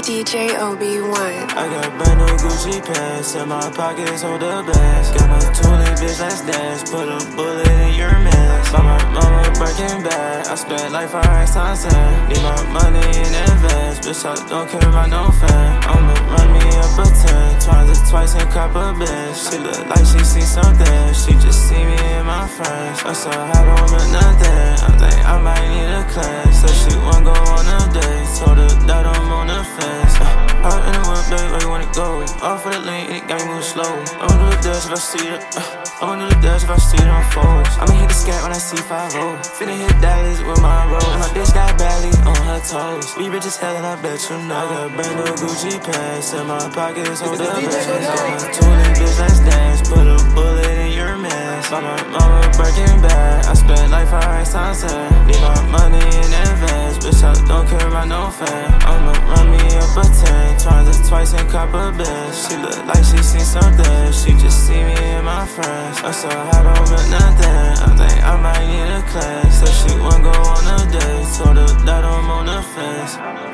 DJ OB1. I got brand new Gucci pants, and my pockets hold the best. Got my tooling, bitch, let's dance. Put a bullet in your mask. Buy my mama Birkin bag. I spent like 5 times 10. Need my money in advance. Bitch, I don't care about no fan. I'ma run me up a 10. Twice and cop a bitch. She look like she seen something. She just see me and my friends. I saw I don't look nothing. I think I might need a class. Said she wanna go on a date. Told her that I'm on the fence. Out in the whip, babe, where you wanna go? Off for the lane, it got me moving slow. I'ma do the dash if I see it. I'ma do the dash if I see it on fours. I'ma hit the scat when I see 5-0. Finna hit Dallas with my roll. And my bitch got Bally on her toes. We rich as hell and I bet you know. I got brand new Gucci pants and my pockets hold the best. I'm a tooling, bitch, let's dance. Put a bullet in your mask. Buy my mama Birkin bag. I spent like 5 times 10. Need my money in advance. Bitch, I don't care about no fan. I'ma run me up a 10. Twice and cop a bitch. She look like she seen something. She just see me and my friends. I saw I don't look nothing. I think I might need a class. Said she wanna go on a date. Told her that I'm on the fence.